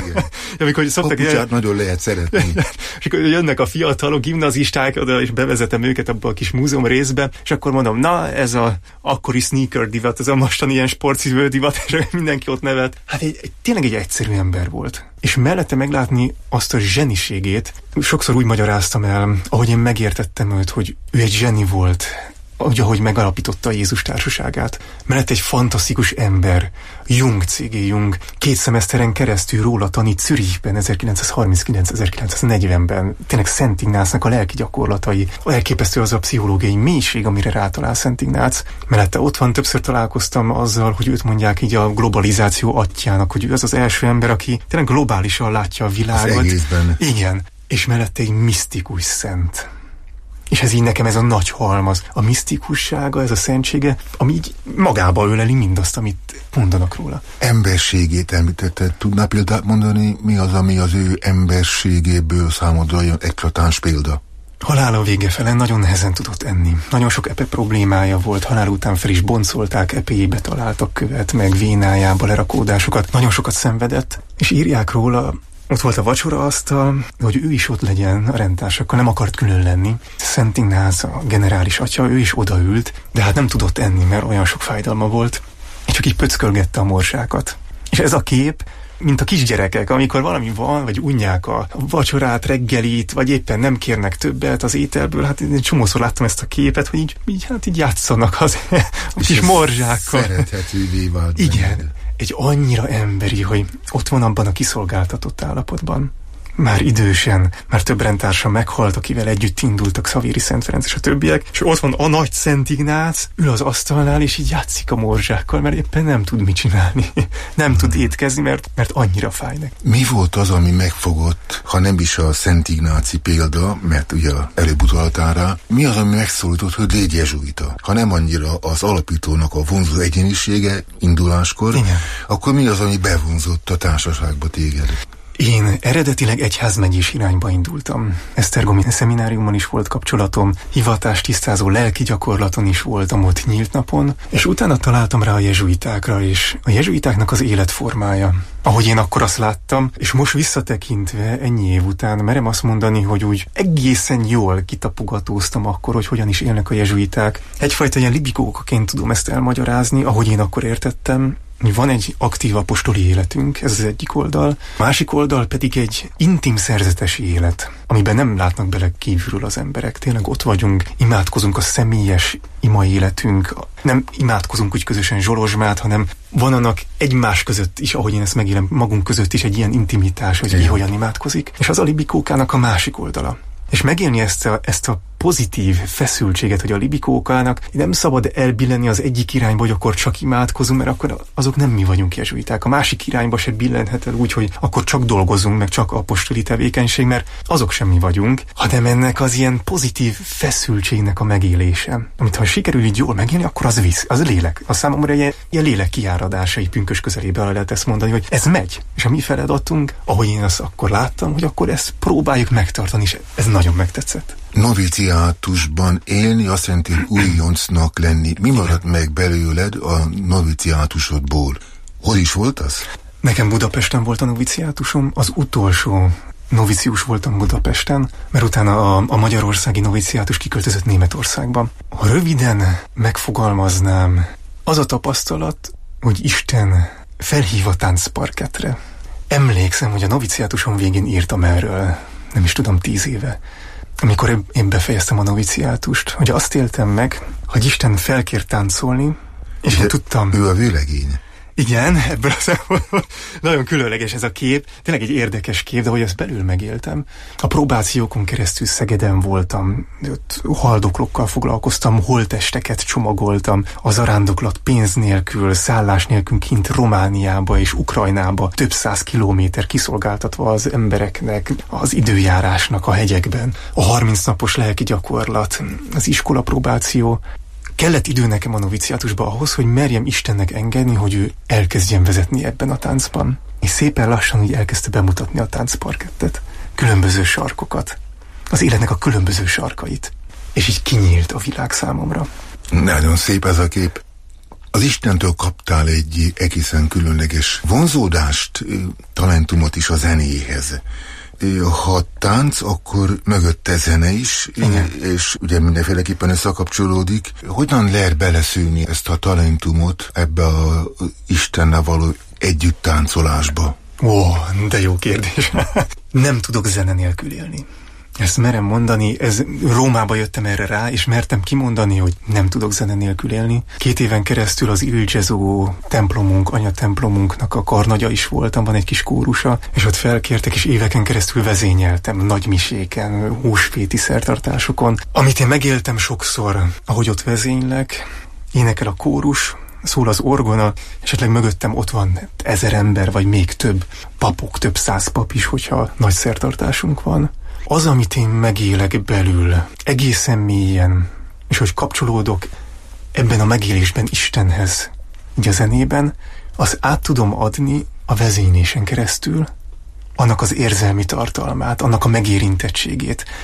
Amikor szoktak papucsát nagyon lehet szeretni. És akkor jönnek a fiatalok, gimnazisták oda, és bevezetem őket abba a kis múzeum részbe, és akkor mondom, na, ez a akkori sneaker divat, ez a mostani ilyen sportcipő divat, és mindenki ott nevet. Hát tényleg egy egyszerű ember volt. És mellette meglátni azt a zseniségét, sokszor úgy magyaráztam el, ahogy én megértettem őt, hogy ő egy zseni volt, ahogy megalapította a Jézus társaságát. Mellett egy fantasztikus ember, Jung, C.G. Jung, 2 szemeszteren keresztül róla tanít Zürichben 1939-1940-ben. Tényleg Szent Ignácnak a lelki gyakorlatai. Elképesztő az a pszichológiai mélység, amire rátalál Szent Ignác. Mellette ott van, többször találkoztam azzal, hogy őt mondják így a globalizáció atyjának, hogy ő az első ember, aki tényleg globálisan látja a világot. Az egészben. Igen. És mellette egy misztikus szent. És ez így nekem ez a nagy halmaz, a misztikussága, ez a szentsége, ami így magába öleli mindazt, amit mondanak róla. Emberségét említetted. Tudnál példát mondani, mi az, ami az ő emberségéből számodra olyan eklatáns példa? Halála vége fele nagyon nehezen tudott enni. Nagyon sok epe problémája volt, halál után fel is boncolták, epéjébe találtak követ, meg vénájába lerakódásokat. Nagyon sokat szenvedett, és írják róla, ott volt a vacsoraasztal, hogy ő is ott legyen a rendtársakkal, nem akart külön lenni. Szent Ignác, a generális atya, ő is odaült, de hát nem tudott enni, mert olyan sok fájdalma volt, és csak így pöckölgette a morzsákat. És ez a kép, mint a kisgyerekek, amikor valami van, vagy unják a vacsorát, reggelit, vagy éppen nem kérnek többet az ételből, hát én csomószor láttam ezt a képet, hogy így játszanak az a kis morzsákkal. Szerethetővé vált. Igen, egy annyira emberi, hogy ott van abban a kiszolgáltatott állapotban. Már idősen, már több rendtársa meghalt, akivel együtt indultak, Szavéri Szent Ferenc és a többiek, és ott van a nagy Szent Ignác, ül az asztalnál, és így játszik a morzsákkal, mert éppen nem tud mit csinálni. Nem tud étkezni, mert annyira fáj neki. Mi volt az, ami megfogott, ha nem is a Szent Ignáci példa, mert ugye előbb utaltál rá, mi az, ami megszólított, hogy légy jezsuita? Ha nem annyira az alapítónak a vonzó egyénisége induláskor, igen, akkor mi az, ami bevonzott a társaságba téged? Én eredetileg egyházmegyés irányba indultam. Esztergomi szemináriumon is volt kapcsolatom, hivatástisztázó lelki gyakorlaton is voltam ott nyílt napon, és utána találtam rá a jezsuitákra, és a jezsuitáknak az életformája. Ahogy én akkor azt láttam, és most visszatekintve ennyi év után merem azt mondani, hogy úgy egészen jól kitapogatóztam akkor, hogy hogyan is élnek a jezsuiták. Egyfajta ilyen libikókaként tudom ezt elmagyarázni, ahogy én akkor értettem. Van egy aktív apostoli életünk, ez az egyik oldal, másik oldal pedig egy intim szerzetesi élet, amiben nem látnak bele kívülről az emberek. Tényleg ott vagyunk, imádkozunk, a személyes ima életünk, nem imádkozunk úgy közösen zsolozsmát, hanem van annak egymás között is, ahogy én ezt megélem, magunk között is egy ilyen intimitás, hogy ki hogyan imádkozik. És az a libikókának a másik oldala. És megélni ezt a pozitív feszültséget, hogy a libikókának nem szabad elbillenni az egyik irányba, hogy akkor csak imádkozunk, mert akkor azok nem mi vagyunk jezsuiták. A másik irányba se billenhet el úgy, hogy akkor csak dolgozunk, meg csak apostoli tevékenység, mert azok sem mi vagyunk, hanem ennek az ilyen pozitív feszültségnek a megélése. Amit ha sikerül így jól megélni, akkor az visz, az lélek. A számomra ilyen lélek kiáradása, így pünkös közelébe lehet ezt mondani, hogy ez megy. És a mi feladatunk, ahogy én azt akkor láttam, hogy akkor ezt próbáljuk megtartani, és ez nagyon megtetszett. Noviciátusban élni azt jelenti, hogy újoncnak lenni. Mi maradt meg belőled a noviciátusodból? Hol is volt az? Nekem Budapesten volt a noviciátusom, az utolsó novicius voltam Budapesten, mert utána a magyarországi noviciátus kiköltözött Németországba. Ha röviden megfogalmaznám, az a tapasztalat, hogy Isten felhív a táncparkettre. Emlékszem, hogy a noviciátusom végén írtam erről, nem is tudom, 10 éve. Amikor én befejeztem a noviciátust, hogy azt éltem meg, hogy Isten felkér táncolni, és én tudtam... Ő a vőlegény. Igen, ebből a szempontból nagyon különleges ez a kép, tényleg egy érdekes kép, de hogy ezt belül megéltem. A próbációkon keresztül Szegeden voltam, ott haldoklokkal foglalkoztam, holttesteket csomagoltam, a zarándoklat pénz nélkül, szállás nélkül kint Romániába és Ukrajnába, több 100 kilométer kiszolgáltatva az embereknek, az időjárásnak a hegyekben, a 30 napos lelki gyakorlat, az iskolapróbáció. Kellett idő nekem a noviciátusba ahhoz, hogy merjem Istennek engedni, hogy ő elkezdjen vezetni ebben a táncban. És szépen lassan úgy elkezdte bemutatni a táncparkettet, különböző sarkokat, az életnek a különböző sarkait. És így kinyílt a világ számomra. Nagyon szép ez a kép. Az Istentől kaptál egy egészen különleges vonzódást, talentumot is a zenéhez. Ha tánc, akkor mögötte zene is, és ugye mindenféleképpen összekapcsolódik. Hogyan lehet beleszűrni ezt a talentumot ebbe a Istennel való együtt táncolásba? Ó, de jó kérdés. Nem tudok zene nélkül élni. Ezt merem mondani, Rómába jöttem erre rá, és mertem kimondani, hogy nem tudok zene nélkül élni. 2 éven keresztül az Il Gesù templomunk, anyatemplomunknak a karnagya is voltam, van egy kis kórusa, és ott felkértek, és éveken keresztül vezényeltem nagy miséken, húsvéti szertartásokon. Amit én megéltem sokszor, ahogy ott vezénylek, énekel a kórus, szól az orgona, esetleg mögöttem ott van 1000 ember, vagy még több papok, több 100 pap is, hogyha nagy szertartásunk van. Az, amit én megélek belül, egészen mélyen, és hogy kapcsolódok ebben a megélésben Istenhez, így a zenében, az át tudom adni a vezénylésen keresztül, annak az érzelmi tartalmát, annak a megérintettségét.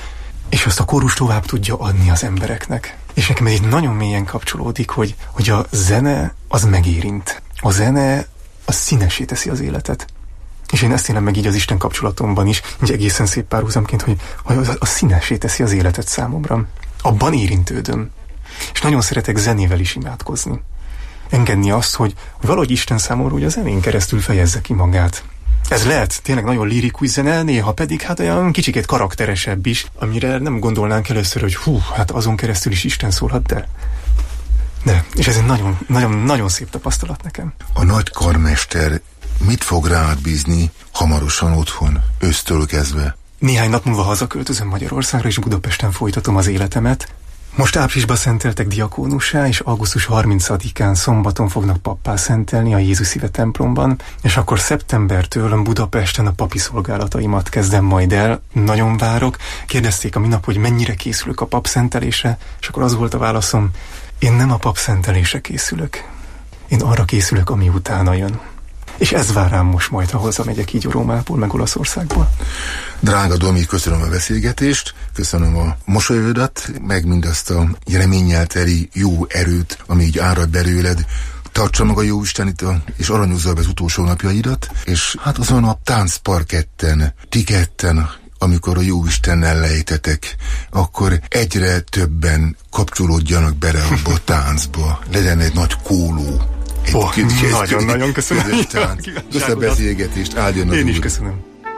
és azt a kórus tovább tudja adni az embereknek. És nekem egy nagyon mélyen kapcsolódik, hogy a zene az megérint. A zene az színessé teszi az életet. És én ezt élem meg így az Isten kapcsolatomban is, így egészen szép párhuzamként, hogy a színessé teszi az életet számomra. Abban érintődöm. És nagyon szeretek zenével is imádkozni. Engedni azt, hogy valahogy Isten számomra hogy a zenén keresztül fejezze ki magát. Ez lehet tényleg nagyon lirikus zene, néha pedig hát olyan kicsikét karakteresebb is, amire nem gondolnánk először, hogy hát azon keresztül is Isten szólhat, de. És ez egy nagyon, nagyon, nagyon szép tapasztalat nekem. A nagy karmester mit fog rád bízni hamarosan otthon, ősztől kezdve? Néhány nap múlva hazaköltözöm Magyarországra, és Budapesten folytatom az életemet. Most áprilisban szenteltek diakónussá, és augusztus 30-án szombaton fognak pappá szentelni a Jézus Szíve templomban, és akkor szeptembertől Budapesten a papi szolgálataimat kezdem majd el. Nagyon várok. Kérdezték a minap, hogy mennyire készülök a papszentelésre, és akkor az volt a válaszom, én nem a papszentelésre készülök. Én arra készülök, ami utána jön. És ez vár rám most majd, ha hazamegyek így Rómából, meg Olaszországból. Drága Domi, köszönöm a beszélgetést, köszönöm a mosolyodat, meg mindazt a reménnyel teli jó erőt, ami így árad belőled. Tartsa meg a Jóisten itt, és aranyozza be az utolsó napjaidat, és hát azon a táncparketten, ti ketten, amikor a Jóistennel lejtetek, akkor egyre többen kapcsolódjanak bele abba a táncba. Legyen egy nagy kóló. Nagyon köszönöm. Köszönöm a beszélgetést, áldjon az Én úr. is köszönöm.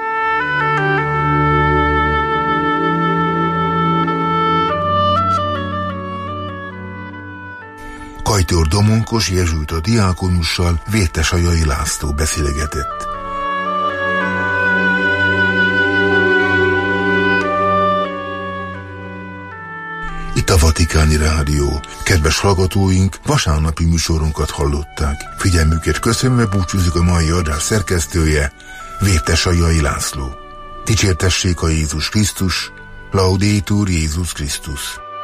Kajtor Domonkos jezsuita diákonussal Vértesajai László beszélgetett. Itt a Vatikáni Rádió. Kedves hallgatóink, vasárnapi műsorunkat hallották. Figyelmüket köszönve búcsúzik a mai adás szerkesztője, Vértesajai László. Dicsértessék a Jézus Krisztus, Laudetur Jézus Krisztus.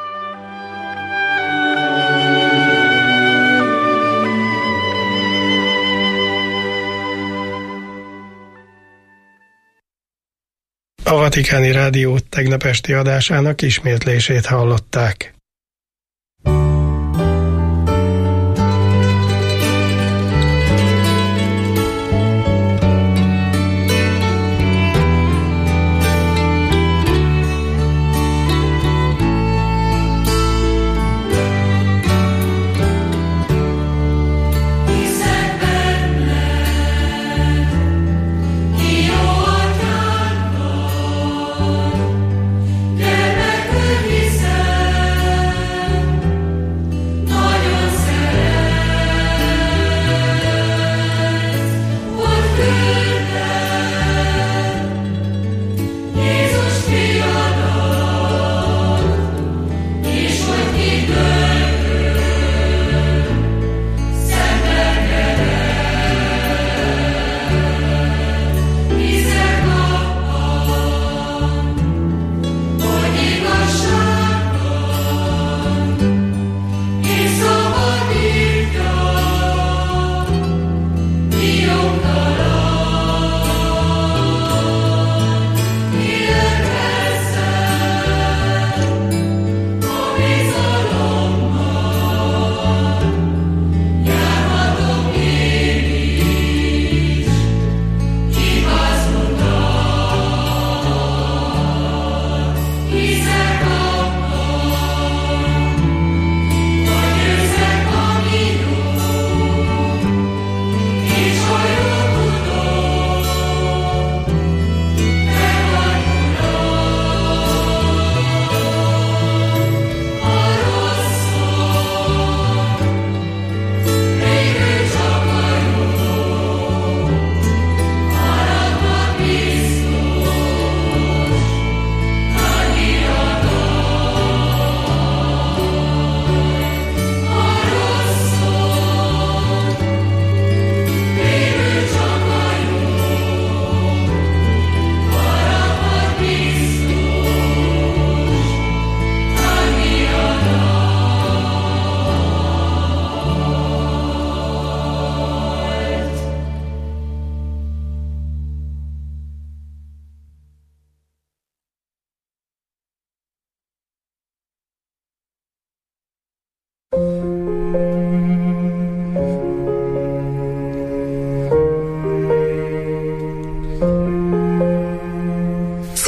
A Vatikáni Rádió tegnap esti adásának ismétlését hallották. Gyermekünk hiszen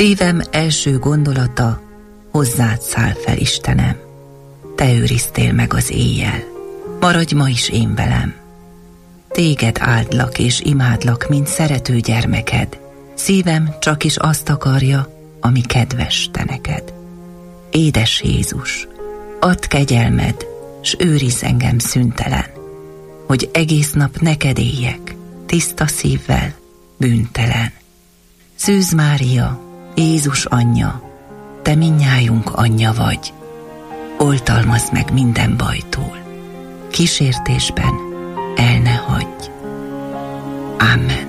Szívem első gondolata, hozzád száll fel, Istenem. Te őriztél meg az éjjel, maradj ma is én velem. Téged áldlak és imádlak, mint szerető gyermeked. Szívem csak is azt akarja, ami kedves te neked. Édes Jézus, add kegyelmed, s őrizz engem szüntelen, hogy egész nap neked éljek, tiszta szívvel, bűntelen. Szűz Mária, Jézus anyja, te mindnyájunk anyja vagy, oltalmazd meg minden bajtól, kísértésben el ne hagyj. Amen.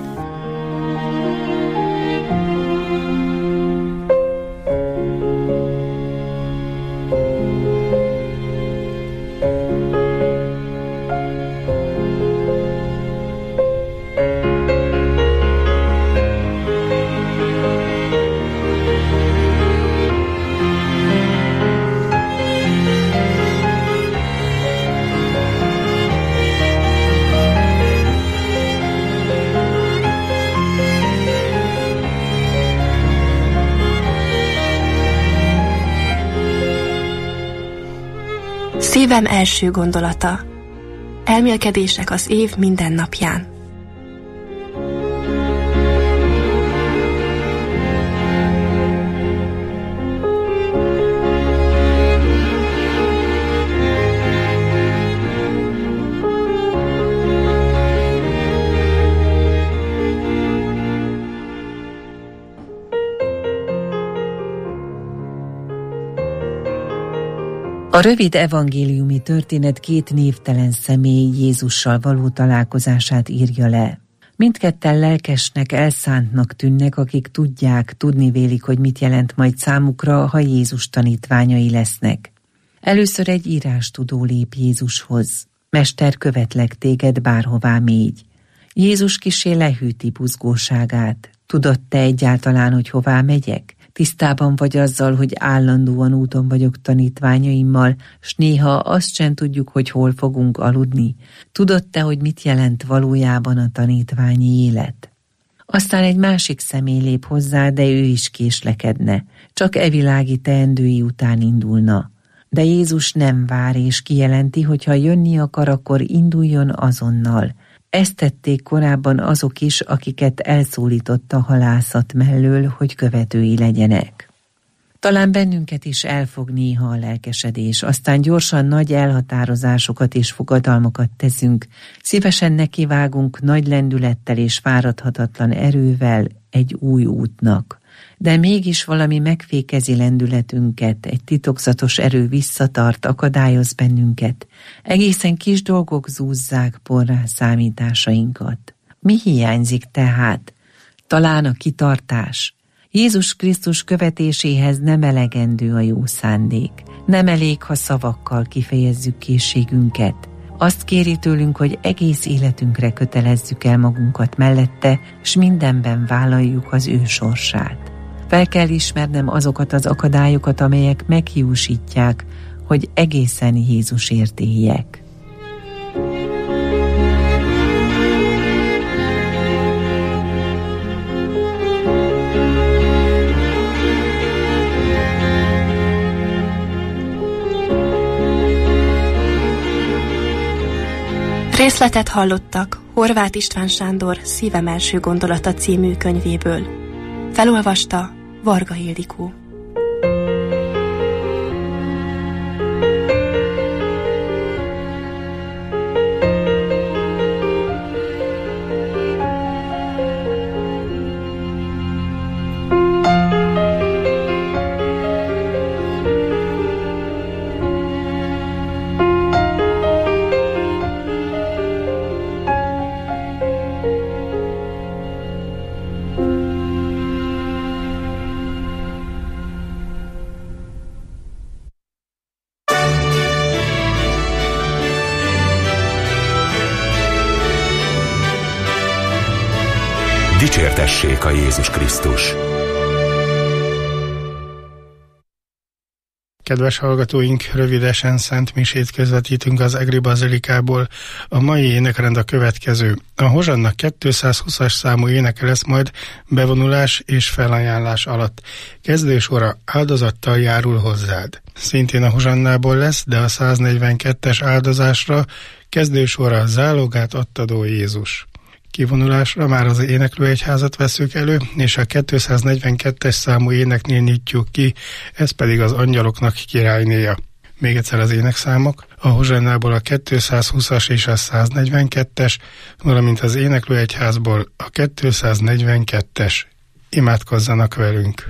Szívem első gondolata. Elmélkedések az év minden napján. A rövid evangéliumi történet két névtelen személy Jézussal való találkozását írja le. Mindketten lelkesnek, elszántnak tűnnek, akik tudni vélik, hogy mit jelent majd számukra, ha Jézus tanítványai lesznek. Először egy írástudó lép Jézushoz. Mester, követlek téged, bárhová mégy. Jézus kissé lehűti buzgóságát. Tudod te egyáltalán, hogy hová megyek? Tisztában vagy azzal, hogy állandóan úton vagyok tanítványaimmal, s néha azt sem tudjuk, hogy hol fogunk aludni. Tudod te, hogy mit jelent valójában a tanítványi élet? Aztán egy másik személy lép hozzá, de ő is késlekedne. Csak evilági teendői után indulna. De Jézus nem vár és kijelenti, hogy ha jönni akar, akkor induljon azonnal. Ezt tették korábban azok is, akiket elszólított a halászat mellől, hogy követői legyenek. Talán bennünket is elfog néha a lelkesedés, aztán gyorsan nagy elhatározásokat és fogadalmakat teszünk, szívesen nekivágunk nagy lendülettel és fáradhatatlan erővel egy új útnak. De mégis valami megfékezi lendületünket, egy titokzatos erő visszatart, akadályoz bennünket. Egészen kis dolgok zúzzák porrá számításainkat. Mi hiányzik tehát? Talán a kitartás. Jézus Krisztus követéséhez nem elegendő a jó szándék. Nem elég, ha szavakkal kifejezzük készségünket. Azt kéri tőlünk, hogy egész életünkre kötelezzük el magunkat mellette, s mindenben vállaljuk az ő sorsát. Fel kell ismernem azokat az akadályokat, amelyek meghiúsítják, hogy egészen Jézusért éljek. Részletet hallottak Horváth István Sándor Szívem első gondolata című könyvéből. Felolvasta Varga Ildikó. Dicsértessék a Jézus Krisztus! Kedves hallgatóink, rövidesen szent misét közvetítünk az Egri Bazilikából. A mai énekrend a következő. A Hozsanna 220-as számú éneke lesz majd bevonulás és felajánlás alatt. Kezdősora áldozattal járul hozzád. Szintén a Hozsannából lesz, de a 142-es áldozásra kezdősora zálogát adtadó Jézus. Kivonulásra már az éneklőegyházat veszük elő, és a 242-es számú éneknél nyitjuk ki, ez pedig az angyaloknak királynéja. Még egyszer az énekszámok, a Hozsannából a 220-as és a 142-es, valamint az éneklőegyházból a 242-es. Imádkozzanak velünk!